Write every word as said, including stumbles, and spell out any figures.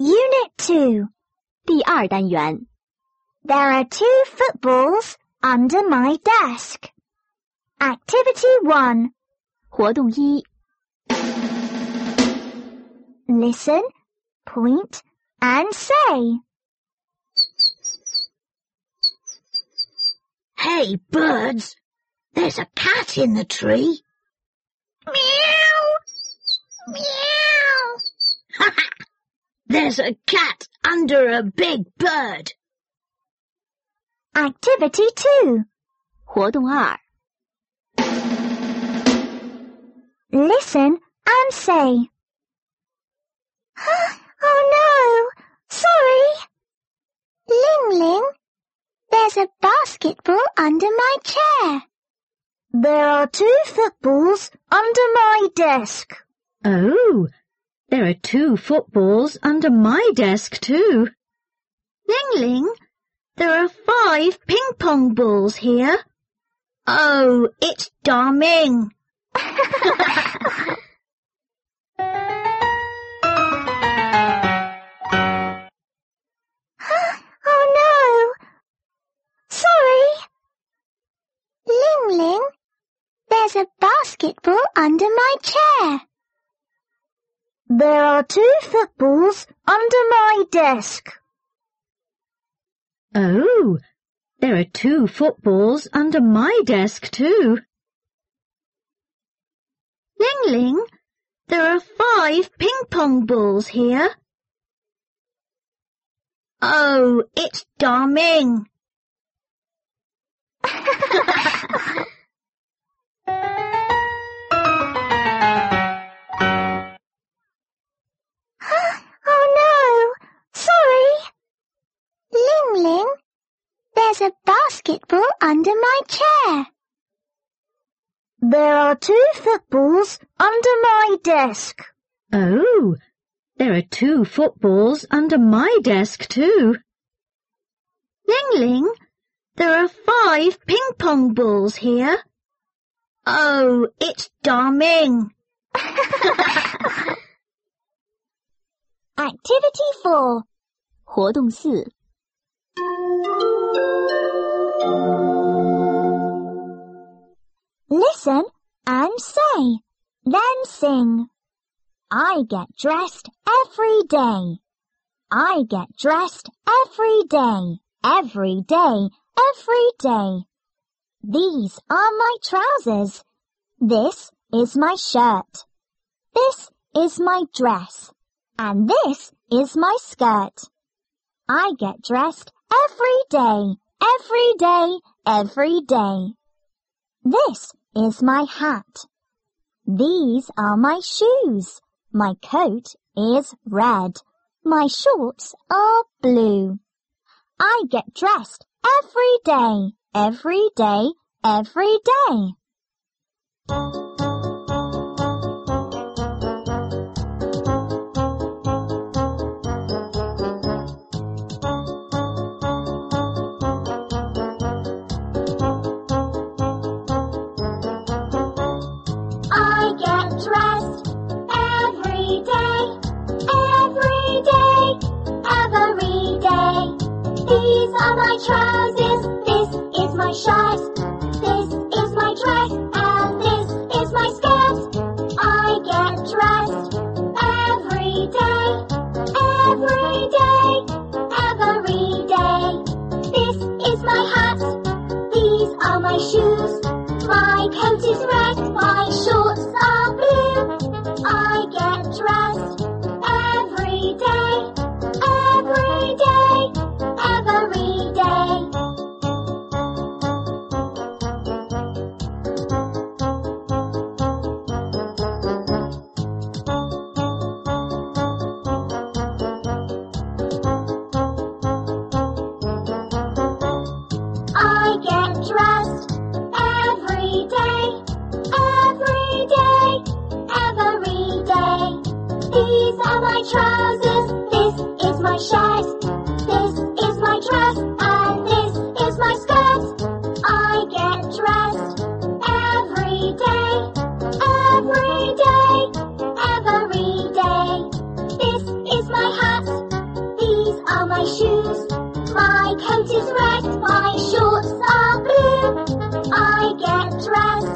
Unit two. 第二单元 There are two footballs under my desk. Activity one. 活动一 Listen, point, and say. Hey, birds! There's a cat in the tree. Meow! Meow! There's a cat under a big bird. Activity two. 活动二 Listen and say. Oh no! Sorry! Ling Ling, there's a basketball under my chair. There are two footballs under my desk. Oh, there are two footballs under my desk too. Ling Ling, there are five ping-pong balls here. Oh, it's Darming. Oh no! Sorry! Ling Ling, there's a basketball under my chair. There are two footballs under my desk. Oh, there are two footballs under my desk too. Ling Ling, there are five ping-pong balls here. Oh, it's Darming. Oh no! Sorry! Ling Ling, there's a basketball under my chair. There are two footballs under my desk. Oh, there are two footballs under my desk too. Ling Ling, there are five ping-pong balls here. Oh, it's Darming. Activity four. 活动四 Listen and say, then sing. I get dressed every day. I get dressed every day, every day, every day. These are my trousers. This is my shirt. This is my dress. And this is my skirt. I get dressed every day, every day, every day. This is my hat. These are my shoes. My coat is red. My shorts are blue. I get dressed every day, every day, every day. I get dressed every day, every day, every day. These are my trousers, this is my shirt, this is my dress, and this is my skirt. I get dressed every day, every day, every day. This is my hat, these are my shoes. My coat is red, my shorts are blue. I get dressed every day, every day, every day. I get dressed every day, every day, every day. These are my trousers, this is my shirt, this is my dress, and this is my skirt. I get dressed every day, every day, every day. This is my hat, my shoes. My coat is red, my shorts are blue. I get dressed